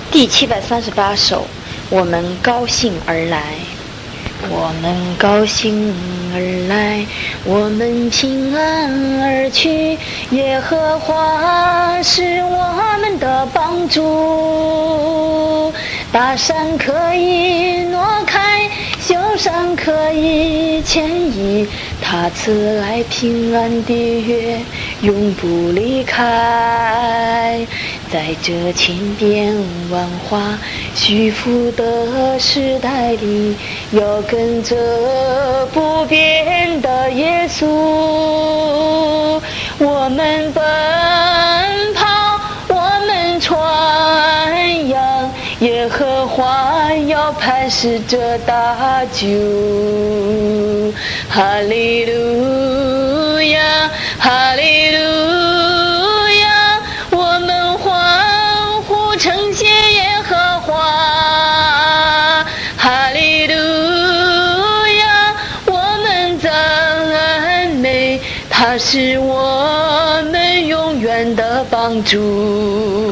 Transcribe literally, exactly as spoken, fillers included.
第七百三十八首，我们高兴而来。我们高兴而来，我们平安而去，耶和华是我们的帮助。大山可以挪开，小山可以迁移，他赐来平安的约，永不离开。在这千变万化虚浮的时代里，要跟着不变的耶稣，我们奔跑，我们传扬，耶和华要磐石这大救。哈利路亚，哈利路亚，我们欢呼称谢耶和华。哈利路亚，我们赞美，他是我们永远的帮助。